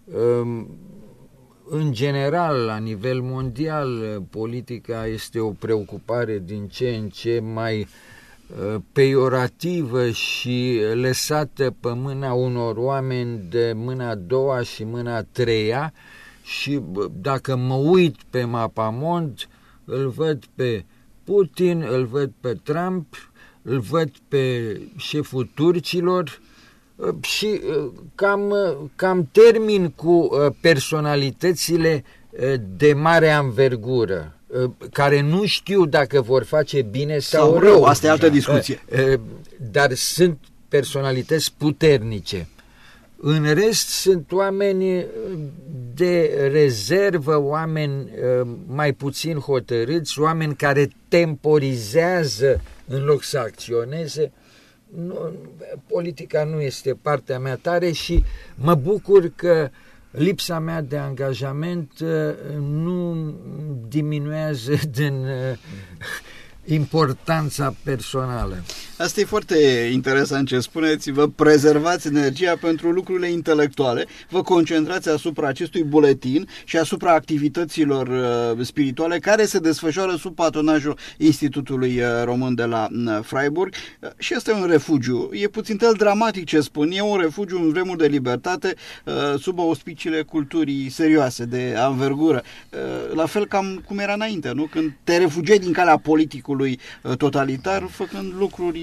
[SPEAKER 5] în general, la nivel mondial, politica este o preocupare din ce în ce mai peiorativă și lăsată pe mâna unor oameni de mâna a doua și mâna a treia și dacă mă uit pe mapamont, îl văd pe Putin, îl văd pe Trump, îl văd pe șeful turcilor și cam termin cu personalitățile de mare anvergură, care nu știu dacă vor face bine sau rău.
[SPEAKER 2] Asta e altă discuție.
[SPEAKER 5] Dar sunt personalități puternice. În rest sunt oameni de rezervă, oameni mai puțin hotărâți, oameni care temporizează în loc să acționeze. Politica nu este partea mea tare și mă bucur că lipsa mea de angajament nu diminuează din importanța personală.
[SPEAKER 2] Asta e foarte interesant ce spuneți. Vă prezervați energia pentru lucrurile intelectuale, vă concentrați asupra acestui buletin și asupra activităților spirituale care se desfășoară sub patronajul Institutului Român de la Freiburg și este un refugiu. E puțin dramatic ce spun, e un refugiu în vremuri de libertate sub auspiciile culturii serioase, de anvergură. La fel cam cum era înainte, nu? Când te refugiai din calea politicului totalitar, făcând lucruri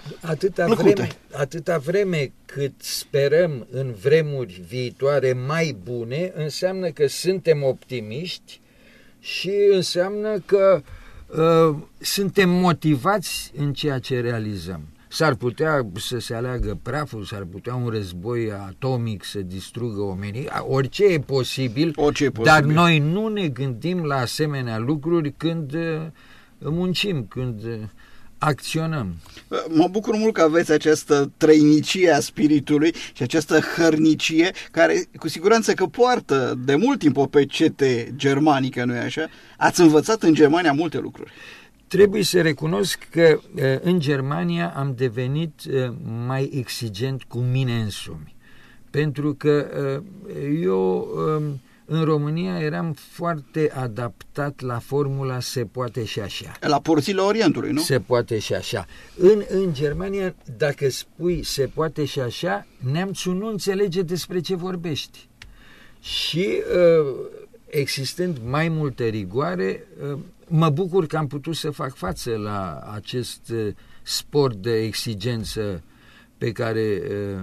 [SPEAKER 5] Atâta vreme cât sperăm în vremuri viitoare mai bune, înseamnă că suntem optimiști și înseamnă că suntem motivați în ceea ce realizăm. S-ar putea să se aleagă praful, s-ar putea un război atomic să distrugă omenia, orice e posibil, dar noi nu ne gândim la asemenea lucruri când muncim, când acționăm.
[SPEAKER 2] Mă bucur mult că aveți această trăinicie a spiritului și această hărnicie care cu siguranță că poartă de mult timp o pecete germanică, nu-i așa? Ați învățat în Germania multe lucruri.
[SPEAKER 5] Trebuie să recunosc că în Germania am devenit mai exigent cu mine însumi. Pentru că eu în România eram foarte adaptat la formula se poate și așa.
[SPEAKER 2] La porțile Orientului, nu?
[SPEAKER 5] Se poate și așa. În Germania, dacă spui se poate și așa, neamțul nu înțelege despre ce vorbești. Și existând mai multă rigoare, mă bucur că am putut să fac față la acest spor de exigență pe care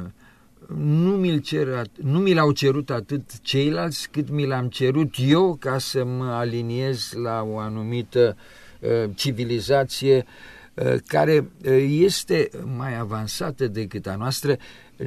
[SPEAKER 5] nu mi l-au cerut atât ceilalți cât mi l-am cerut eu ca să mă aliniez la o anumită civilizație care este mai avansată decât a noastră.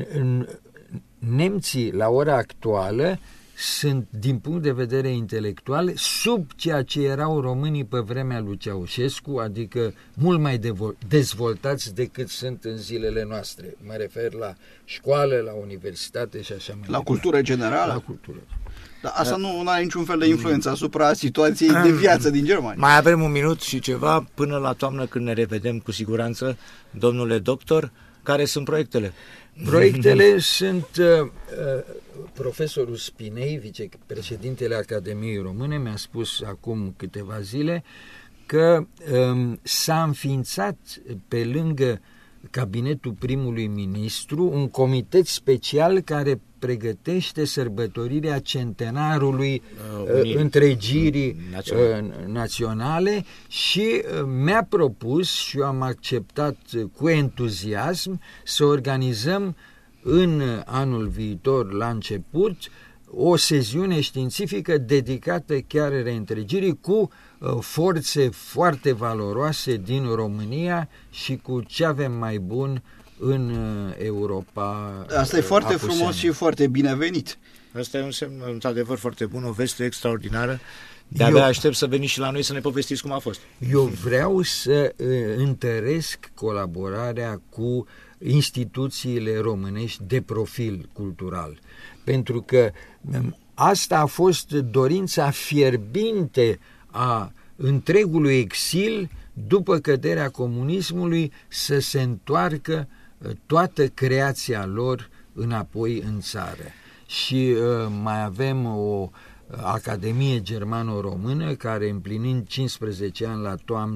[SPEAKER 5] Nemții la ora actuală sunt, din punct de vedere intelectual, sub ceea ce erau românii pe vremea lui Ceaușescu, adică mult mai dezvoltați decât sunt în zilele noastre. Mă refer la școală, la universitate și așa mai departe.
[SPEAKER 2] La cultură generală?
[SPEAKER 5] La cultură.
[SPEAKER 2] Dar asta nu are niciun fel de influență asupra situației de viață din Germania.
[SPEAKER 1] Mai avem un minut și ceva până la toamnă, când ne revedem cu siguranță, domnule doctor. Care sunt proiectele?
[SPEAKER 5] Proiectele sunt profesorul Spinei, vicepreședintele Academiei Române, mi-a spus acum câteva zile că s-a înființat pe lângă cabinetul primului ministru un comitet special care pregătește sărbătorirea centenarului întregirii naționale și mi-a propus și eu am acceptat cu entuziasm să organizăm în anul viitor, la început, o seziune științifică dedicată chiar reîntregirii cu forțe foarte valoroase din România și cu ce avem mai bun în Europa.
[SPEAKER 2] Asta e foarte frumos și foarte binevenit.
[SPEAKER 1] Asta e un semn, într-adevăr, foarte bun, o veste extraordinară. De-abia aștept să veniți și la noi să ne povestiți cum a fost.
[SPEAKER 5] Eu vreau să întăresc colaborarea cu instituțiile românești de profil cultural, pentru că asta a fost dorința fierbinte a întregului exil după căderea comunismului, să se întoarcă toată creația lor înapoi în țară. Și mai avem o Academie Germano-Română care, împlinind 15 ani la toamnă,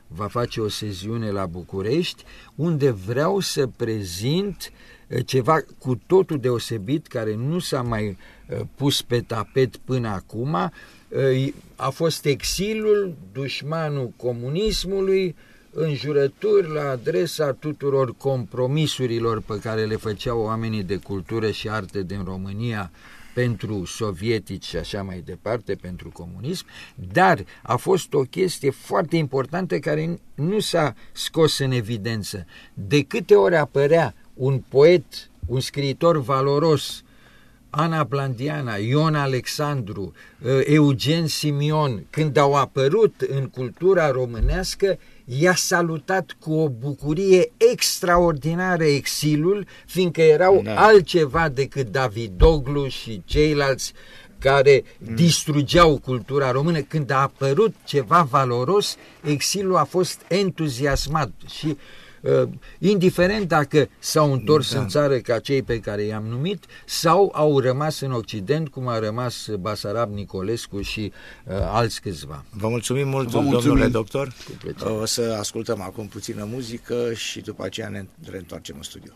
[SPEAKER 5] va face o seziune la București, unde vreau să prezint ceva cu totul deosebit, care nu s-a mai pus pe tapet până acum. A fost exilul, dușmanul comunismului, înjurături la adresa tuturor compromisurilor pe care le făceau oamenii de cultură și arte din România pentru sovietici și așa mai departe, pentru comunism, dar a fost o chestie foarte importantă care nu s-a scos în evidență. De câte ori apărea un poet, un scriitor valoros, Ana Blandiana, Ion Alexandru, Eugen Simion, când au apărut în cultura românească, i-a salutat cu o bucurie extraordinară exilul, fiindcă erau altceva decât Davidoglu și ceilalți care distrugeau cultura română. Când a apărut ceva valoros, exilul a fost entuziasmat și indiferent dacă s-au întors în țară ca cei pe care i-am numit sau au rămas în Occident, cum a rămas Basarab Nicolescu și alți câțiva.
[SPEAKER 1] Vă mulțumim mult, domnule doctor. O să ascultăm acum puțină muzică și după aceea ne reîntoarcem în studio.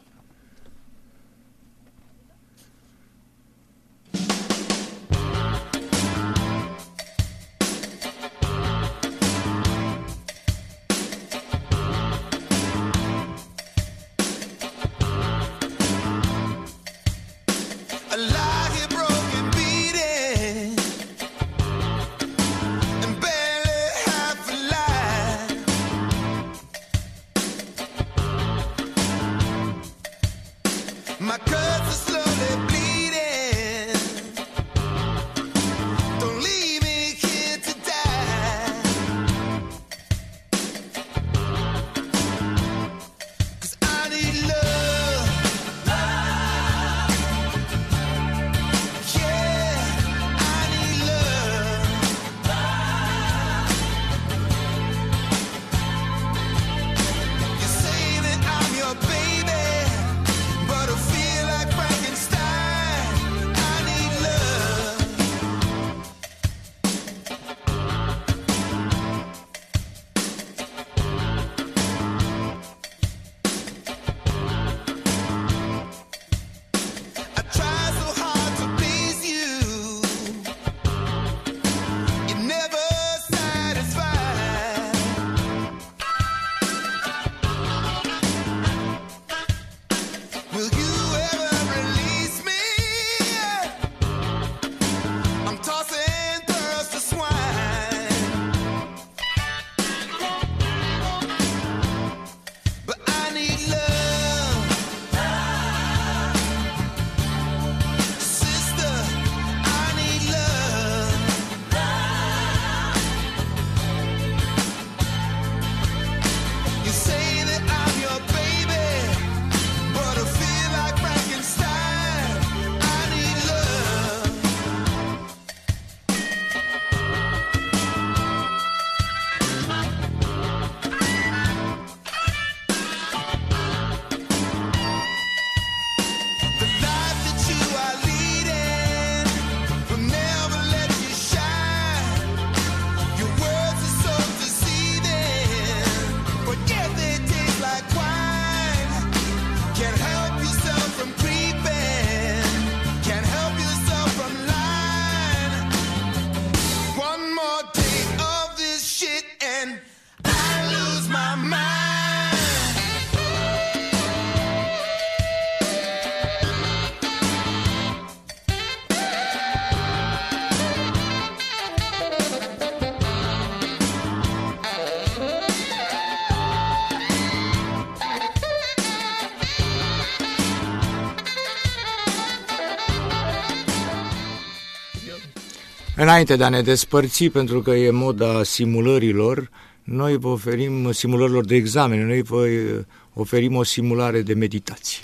[SPEAKER 1] Înainte de a ne despărți, pentru că e moda simulărilor, noi vă oferim simulărilor de examene, noi vă oferim o simulare de meditație.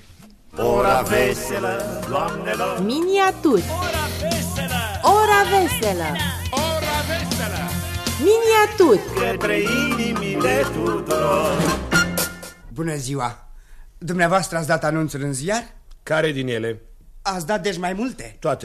[SPEAKER 9] Ora veselă, doamnelor!
[SPEAKER 10] Miniaturi!
[SPEAKER 9] Ora veselă!
[SPEAKER 10] Ora veselă!
[SPEAKER 9] Ora veselă!
[SPEAKER 10] Miniaturi!
[SPEAKER 9] Către inimile tuturor!
[SPEAKER 11] Bună ziua! Dumneavoastră ați dat anunțuri în ziar?
[SPEAKER 12] Care din ele?
[SPEAKER 11] Ați dat deci mai multe?
[SPEAKER 12] Toate.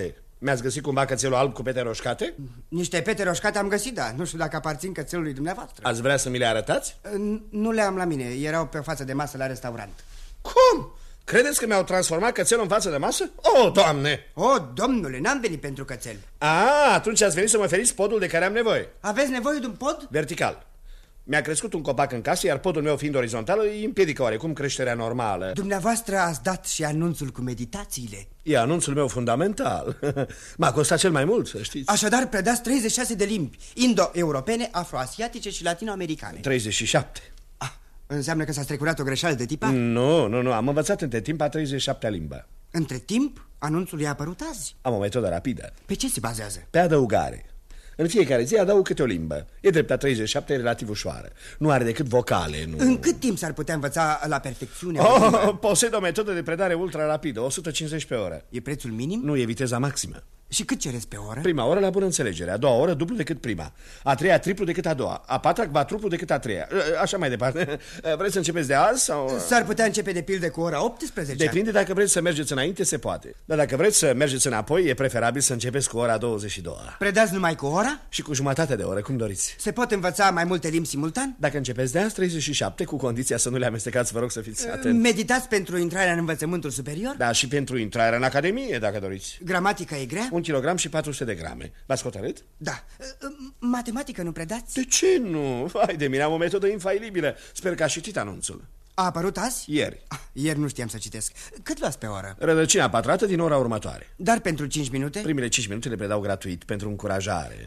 [SPEAKER 12] Mi-ați găsit cumva cățelul alb cu pete roșcate?
[SPEAKER 11] Niște pete roșcate am găsit, da. Nu știu dacă aparțin cățelului dumneavoastră.
[SPEAKER 12] Ați vrea să mi le arătați?
[SPEAKER 11] Nu le am la mine, erau pe față de masă la restaurant.
[SPEAKER 12] Cum? Credeți că mi-au transformat cățelul în față de masă? O, Doamne!
[SPEAKER 11] O, domnule, n-am venit pentru cățel.
[SPEAKER 12] Atunci ați venit să mă oferiți podul de care am nevoie.
[SPEAKER 11] Aveți nevoie de un pod?
[SPEAKER 12] Vertical. Mi-a crescut un copac în casă, iar podul meu fiind orizontal îi împiedică oarecum creșterea normală.
[SPEAKER 11] Dumneavoastră ați dat și anunțul cu meditațiile.
[SPEAKER 12] E anunțul meu fundamental. M-a costat cel mai mult, să știți.
[SPEAKER 11] Așadar predați 36 de limbi: indo-europene, afroasiatice și latino-americane.
[SPEAKER 12] 37.
[SPEAKER 11] Înseamnă că s-a strecurat o greșeală de tipar?
[SPEAKER 12] Nu, am învățat între timp a 37-a limbă.
[SPEAKER 11] Între timp? Anunțul i-a apărut azi?
[SPEAKER 12] Am o metodă rapidă.
[SPEAKER 11] Pe ce se bazează?
[SPEAKER 12] Pe adăugare. În fiecare zi adaug câte o limbă. E drept, a 37 e relativ ușoară. Nu are decât vocale, nu...
[SPEAKER 11] În cât timp s-ar putea învăța la perfecțiune?
[SPEAKER 12] Posed o metodă de predare ultra rapidă, 150 pe oră.
[SPEAKER 11] E prețul minim?
[SPEAKER 12] Nu, e viteza maximă.
[SPEAKER 11] Și cât cereți pe oră?
[SPEAKER 12] Prima oră la bună înțelegere, a doua oră dublu decât prima, a treia triplu decât a doua, a patra quadruplu decât a treia. Așa mai departe. Vreți să începeți de azi sau...
[SPEAKER 11] S-ar putea începe de pildă cu ora 18?
[SPEAKER 12] Depinde, dacă vreți să mergeți înainte, se poate. Dar dacă vreți să mergeți înapoi, e preferabil să începeți cu ora 22.
[SPEAKER 11] Predați numai cu ora?
[SPEAKER 12] Și cu jumătate de oră, cum doriți.
[SPEAKER 11] Se pot învăța mai multe limbi simultan?
[SPEAKER 12] Dacă începeți de azi, 37, cu condiția să nu le amestecați, vă rog să fiți atenți.
[SPEAKER 11] Meditați pentru intrarea în învățământul superior?
[SPEAKER 12] Da, și pentru intrarea în academie, dacă doriți.
[SPEAKER 11] Gramatica e grea?
[SPEAKER 12] 1 kilogram și 400 de grame. V-ați hotărât?
[SPEAKER 11] Da. Matematică nu predați?
[SPEAKER 12] De ce nu? Vai de mine, am o metodă infailibilă. Sper că a citit anunțul.
[SPEAKER 11] A apărut azi?
[SPEAKER 12] Ieri.
[SPEAKER 11] Ieri nu știam să citesc. Cât luați pe oră?
[SPEAKER 12] Rădăcina pătrată din ora următoare.
[SPEAKER 11] Dar pentru 5 minute?
[SPEAKER 12] Primele 5 minute le predau gratuit, pentru încurajare.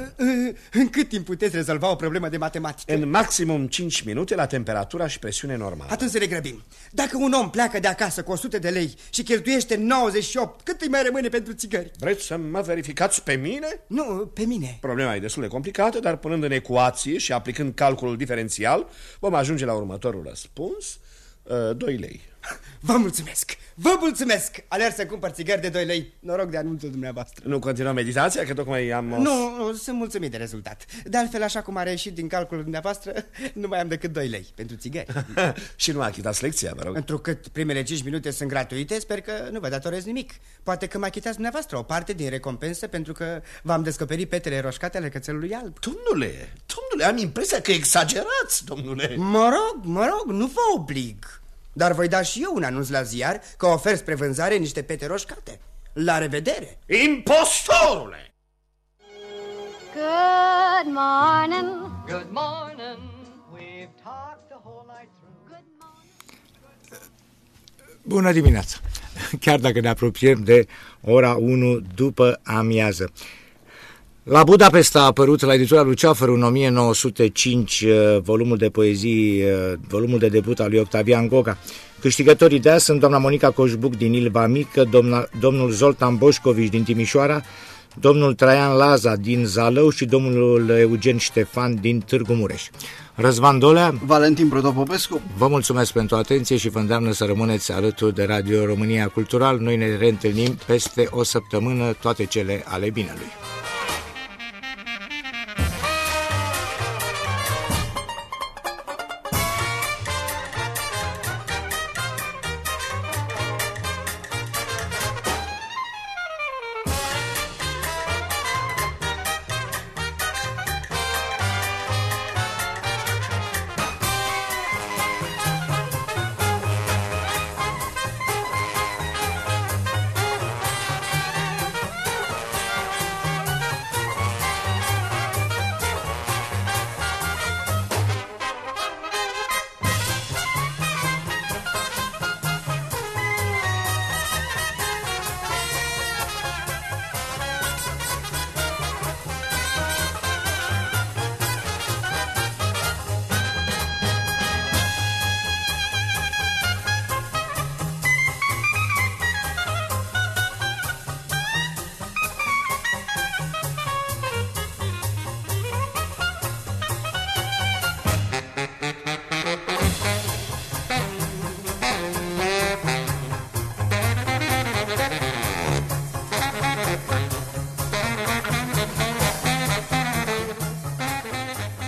[SPEAKER 11] În cât timp puteți rezolva o problemă de matematică?
[SPEAKER 12] În maximum 5 minute la temperatura și presiune normală.
[SPEAKER 11] Atunci să ne grăbim. Dacă un om pleacă de acasă cu 100 de lei și cheltuiește 98, cât îi mai rămâne pentru țigări?
[SPEAKER 12] Vreți să mă verificați pe mine?
[SPEAKER 11] Nu, pe mine.
[SPEAKER 12] Problema e destul de complicată, dar punând în ecuație și aplicând calculul diferențial, vom ajunge la următorul răspuns. 2 lei.
[SPEAKER 11] Vă mulțumesc! Vă mulțumesc! Alerg să cumpăr țigări de 2 lei. Noroc de anunțul dumneavoastră.
[SPEAKER 12] Nu continuăm meditația, că tocmai am...
[SPEAKER 11] Nu, sunt mulțumit de rezultat. De altfel, așa cum a reieșit din calculul dumneavoastră, nu mai am decât 2 lei pentru țigări.
[SPEAKER 12] Și nu achitați lecția, vă rog.
[SPEAKER 11] Întrucât primele 5 minute sunt gratuite, sper că nu vă datorez nimic. Poate că mă achitați dumneavoastră o parte din recompensă pentru că v-am descoperit petele roșcate ale cățelului alb.
[SPEAKER 12] Domnule, am impresia că exagerați, domnule.
[SPEAKER 11] Mă rog, nu vă oblig. Dar voi da și eu un anunț la ziar că ofer spre vânzare niște pete roșcate. La revedere!
[SPEAKER 12] Impostorule!
[SPEAKER 3] Good morning.
[SPEAKER 4] Good morning. We've talked the whole night through. Good morning.
[SPEAKER 1] Bună dimineața! Chiar dacă ne apropiem de ora 1 după amiază. La Budapesta a apărut la editura Luceafăr în 1905 volumul de poezii, volumul de debut al lui Octavian Goga. Câștigătorii de azi sunt doamna Monica Coșbuc din Ilva Mică, domnul Zoltan Boșcovici din Timișoara, domnul Traian Laza din Zalău și domnul Eugen Ștefan din Târgu Mureș. Răzvan Dolea,
[SPEAKER 2] Valentin Protopopescu,
[SPEAKER 1] vă mulțumesc pentru atenție și vă îndeamnă să rămâneți alături de Radio România Cultural. Noi ne reîntâlnim peste o săptămână, toate cele ale binelui.